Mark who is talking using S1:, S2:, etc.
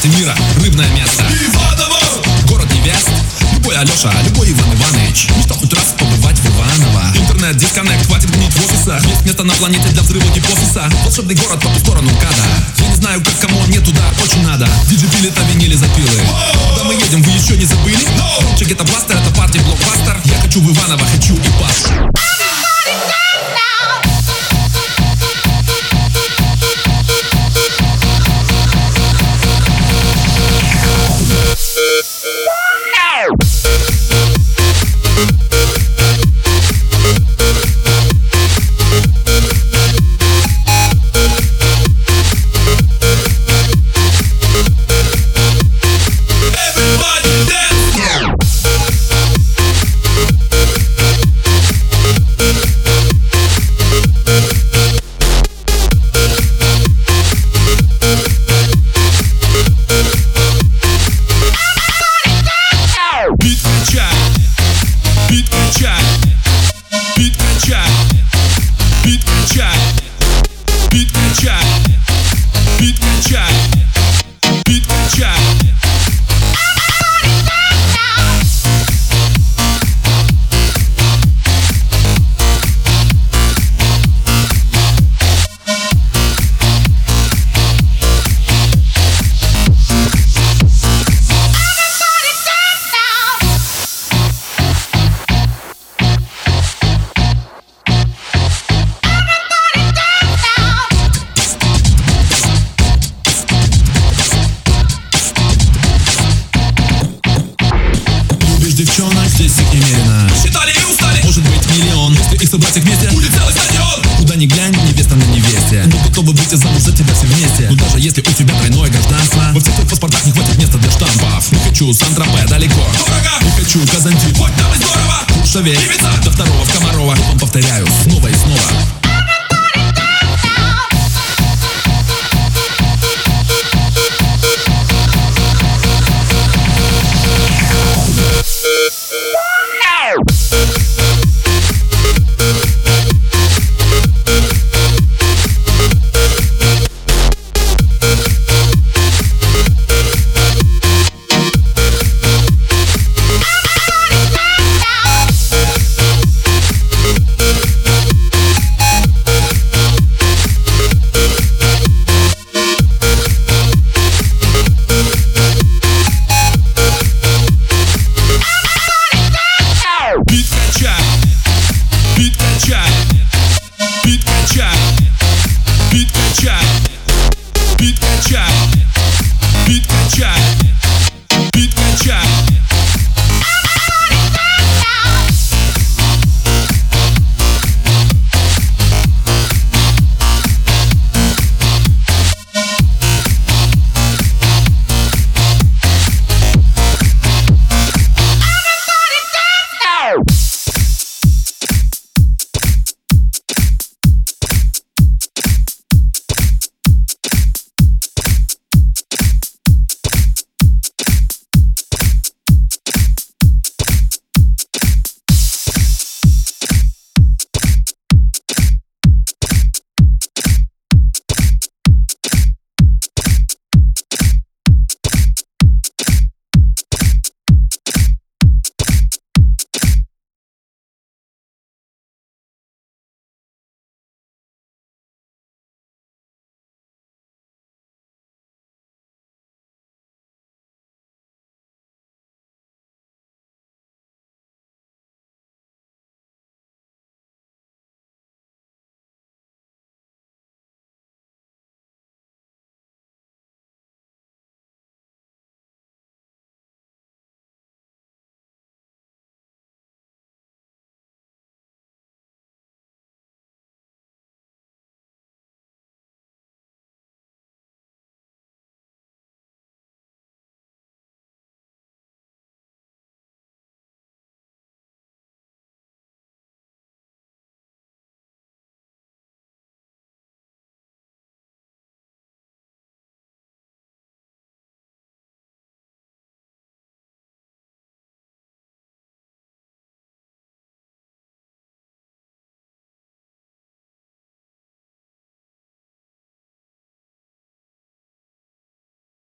S1: карте мира рыбное место Иваново! Город невест. Любой Алеша, любой Иван Иванович мечтал хоть раз побывать в Иваново. Интернет, дисконнект, хватит гнить в офисах. Есть место на планете для взрыва гипофиза. Волшебный город по ту сторону МКАДа. Я не знаю, как кому, мне туда очень надо. Диджи пилит, а винили запилы. Куда мы едем, вы еще не забыли? Чек это бластер, это парти блокбастер. Я хочу в Иваново, хочу и пас. Девчонок здесь их немерено.
S2: Считали и устали.
S1: Может быть миллион. Если их собрать их вместе,
S2: будет целый стадион.
S1: Куда ни глянь, невеста на невесте. Мы готовы выйти замуж за тебя все вместе. Но даже если у тебя тройное гражданство, во всех твоих паспортах не хватит места для штампов. Не хочу Сан-Тропе далеко,
S2: дорого.
S1: Не хочу Казантип,
S2: хоть там и здорово.
S1: Куршавель,
S2: Ибица.
S1: до второго в Комарова. Потом повторяю снова и снова.
S2: Бит качай,